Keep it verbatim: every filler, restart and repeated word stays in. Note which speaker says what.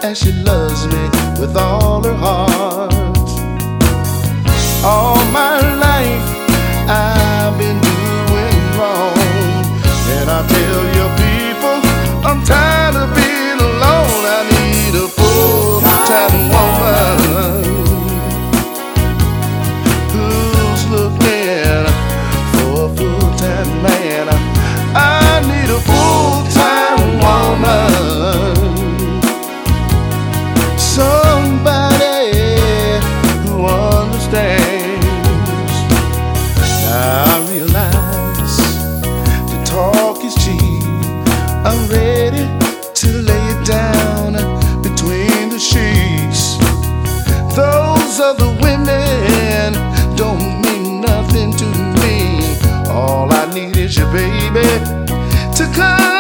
Speaker 1: that she loves me with all her heart. All my life I've been doing wrong, and I tell you people, I'm tired of being alone. I need a full-time woman who's looking for a full-time man. I need a full-time woman, somebody who understands. Now I realize the talk is cheap. I'm ready to lay it down between the sheets. Those other women don't mean nothing to me. All I need is your baby to come